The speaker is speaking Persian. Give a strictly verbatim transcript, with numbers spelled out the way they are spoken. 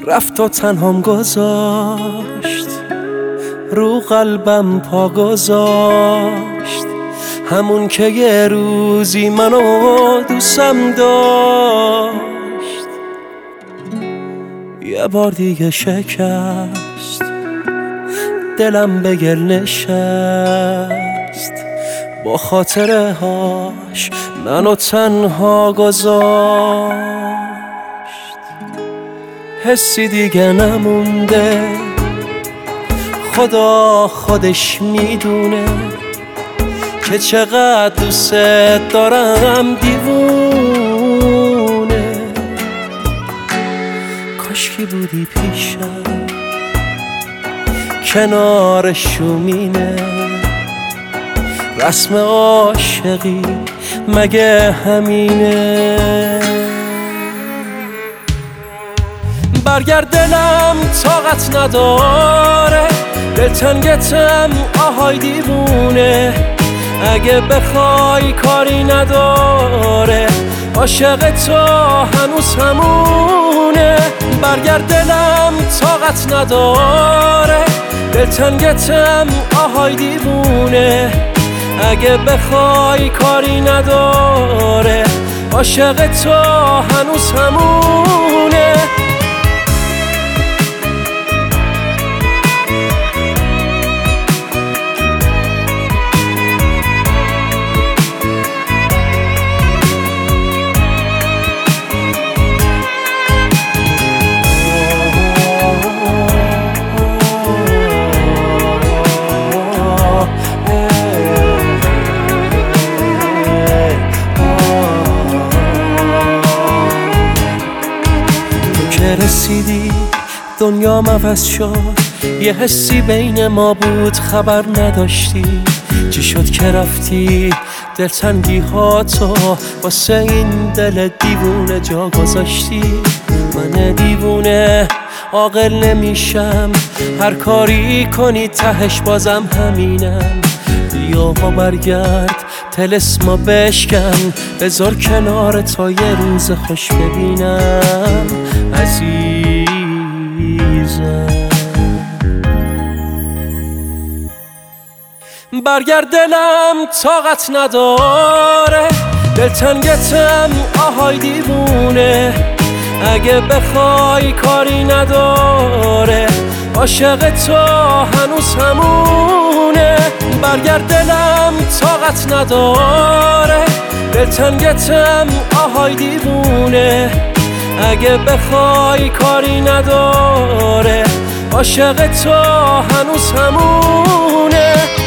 رفت و تنهام گذاشت، رو قلبم پا گذاشت، همون که یه روزی منو دوستم داشت. یه بار دیگه شکست، دلم به گل نشست، با خاطره هاش منو تنها گذاشت. حسی دیگه نمونده، خدا خودش میدونه که چقدر دوست دارم دیوونه. کاشکی بودی پیشم کنار شومینه، رسم عاشقی مگه همینه؟ برگرد دلم طاقت نداره، دلتنگتم آهای دیوونه. اگه بخوای کاری نداره، عاشق تو هنوز همونه. برگرد دلم طاقت نداره، دلتنگتم آهای دیوونه. اگه بخوای کاری نداره، عاشق تو هنوز همونه. رسیدی دنیام عوض شد، یه حسی بین ما بود خبر نداشتی. چی شد که رفتی دلتنگی ها تو واسه این دل دیوونه جا گذاشتی؟ من دیوونه عاقل نمیشم، هر کاری کنی تهش بازم همینم. بیا برگرد طلسما بشکن، بذار کنار تا یه روز خوش ببینم عزیزم. برگرد دلم طاقت نداره، دلتنگتم آهای دیوونه. اگه بخوای کاری نداره، عاشق تو هنوز همونه. برگرد دلم طاقت نداره، دلتنگتم آهای دیوونه. اگه بخوای کاری نداره، عاشق تو هنوز همونه.